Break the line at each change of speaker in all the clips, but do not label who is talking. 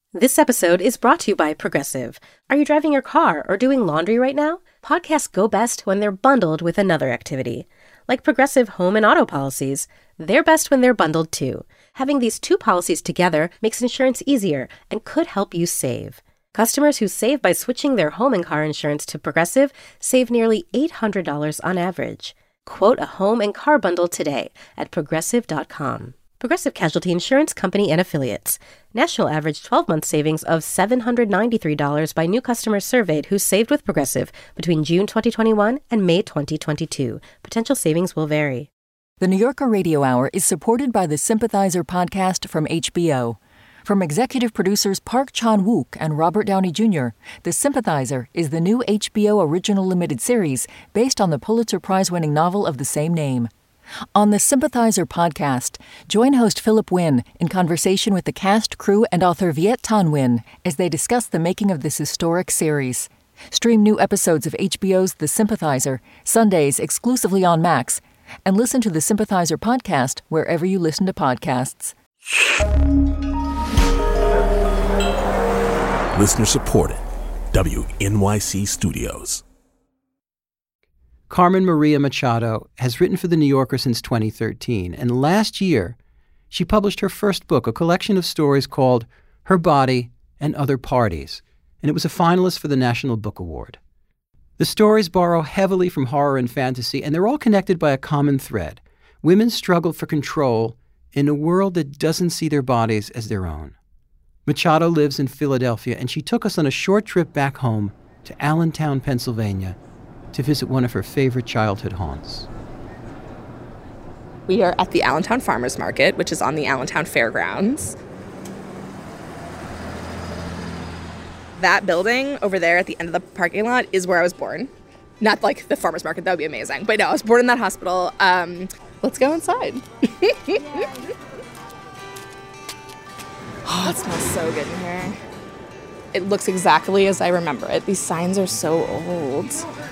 This episode is brought to you by Progressive. Are you driving your car or doing laundry right now? Podcasts go best when they're bundled with another activity. Like Progressive home and auto policies, they're best when they're bundled too. Having these two policies together makes insurance easier and could help you save. Customers who save by switching their home and car insurance to Progressive save nearly $800 on average. Quote a home and car bundle today at Progressive.com. Progressive Casualty Insurance Company and Affiliates. National average 12-month savings of $793 by new customers surveyed who saved with Progressive between June 2021 and May 2022. Potential savings will vary.
The New Yorker Radio Hour is supported by the Sympathizer podcast from HBO. From executive producers Park Chan-wook and Robert Downey Jr., The Sympathizer is the new HBO original limited series based on the Pulitzer Prize-winning novel of the same name. On the Sympathizer podcast, join host Philip Wynn in conversation with the cast, crew, and author Viet Thanh Nguyen as they discuss the making of this historic series. Stream new episodes of HBO's The Sympathizer, Sundays exclusively on Max, and listen to the Sympathizer podcast wherever you listen to podcasts.
Listener supported. WNYC Studios.
Carmen Maria Machado has written for The New Yorker since 2013, and last year she published her first book, a collection of stories called Her Body and Other Parties, and it was a finalist for the National Book Award. The stories borrow heavily from horror and fantasy, and they're all connected by a common thread. Women's struggle for control in a world that doesn't see their bodies as their own. Machado lives in Philadelphia, and she took us on a short trip back home to Allentown, Pennsylvania, to visit one of her favorite childhood haunts.
We are at the Allentown Farmers Market, which is on the Allentown Fairgrounds. That building over there at the end of the parking lot is where I was born. Not like the farmers market, that would be amazing. But no, I was born in that hospital. Let's go inside. Oh, it smells so good in here. It looks exactly as I remember it. These signs are so old.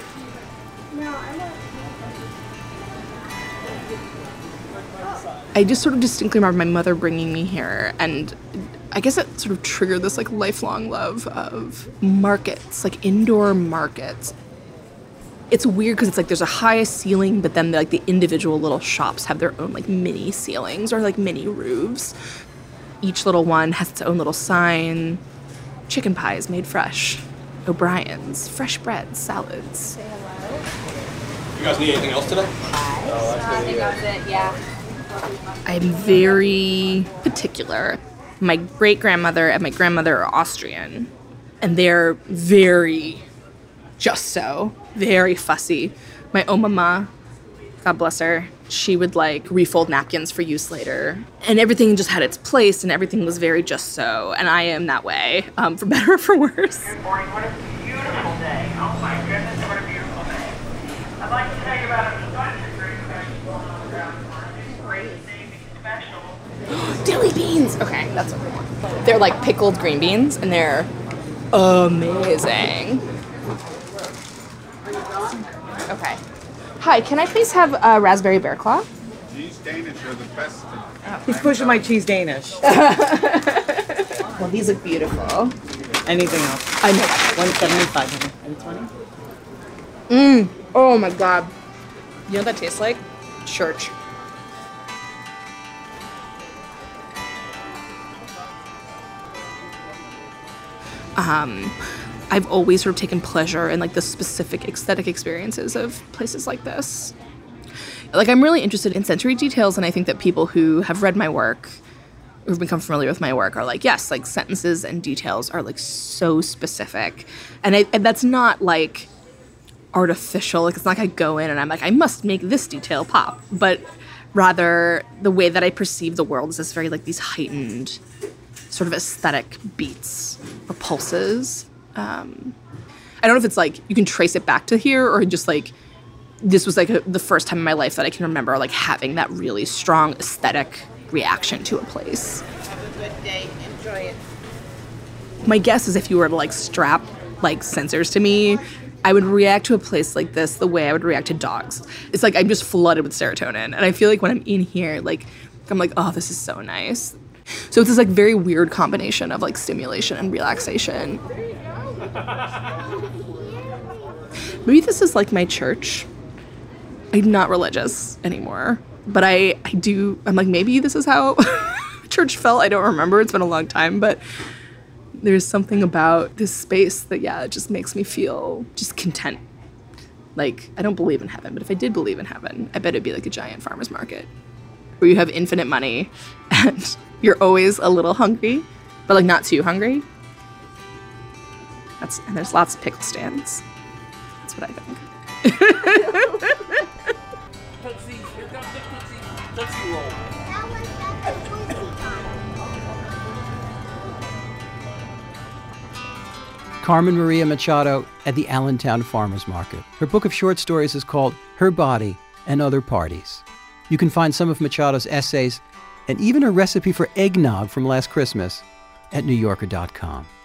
I just sort of distinctly remember my mother bringing me here, and I guess it sort of triggered this like lifelong love of markets, like indoor markets. It's weird because it's like there's a high ceiling, but then like the individual little shops have their own like mini ceilings or like mini roofs. Each little one has its own little sign. Chicken pies made fresh. O'Brien's, fresh bread, salads.
Say hello. You guys need anything else today?
I think that was it, yeah.
I'm very particular. My great-grandmother and my grandmother are Austrian, and they're very just so, very fussy. My Oma, God bless her, she would like refold napkins for use later. And everything just had its place, and everything was very just so, and I am that way, for better or for worse.
Good morning, what a beautiful day. Oh my goodness, what a beautiful day. I'd like to tell you about a bunch of great specials going on around the farm. It's great saving special.
Dilly beans! Okay, that's what I want. They're like pickled green beans, and they're amazing. Okay. Hi, can I please have a raspberry bear claw?
Cheese Danish are the best.
He's pushing my cheese Danish.
Well, these look beautiful.
Anything else?
I know that.
$175. 120?
Oh my God. You know what that tastes like? Church. I've always sort of taken pleasure in like the specific aesthetic experiences of places like this. Like I'm really interested in sensory details, and I think that people who have read my work, who've become familiar with my work, are like, yes, like sentences and details are like so specific. And that's not like artificial. Like it's not like I go in and I'm like, I must make this detail pop. But rather the way that I perceive the world is this very like these heightened sort of aesthetic beats or pulses. I don't know if it's like you can trace it back to here, or just like this was like the first time in my life that I can remember like having that really strong aesthetic reaction to a place.
Have a good day. Enjoy it.
My guess is if you were to like strap like sensors to me, I would react to a place like this the way I would react to dogs. It's like I'm just flooded with serotonin, and I feel like when I'm in here, like I'm like, oh, this is so nice. So it's this like very weird combination of like stimulation and relaxation. Maybe this is like my church. I'm not religious anymore, but I'm like, maybe this is how church felt. I don't remember. It's been a long time, but there's something about this space that, it just makes me feel just content. Like, I don't believe in heaven, but if I did believe in heaven, I bet it'd be like a giant farmer's market where you have infinite money and you're always a little hungry, but like not too hungry. And there's lots of pickle stands. That's what I think.
Here comes the Tootsie Roll.
Carmen Maria Machado at the Allentown Farmers Market. Her book of short stories is called Her Body and Other Parties. You can find some of Machado's essays and even a recipe for eggnog from last Christmas at NewYorker.com.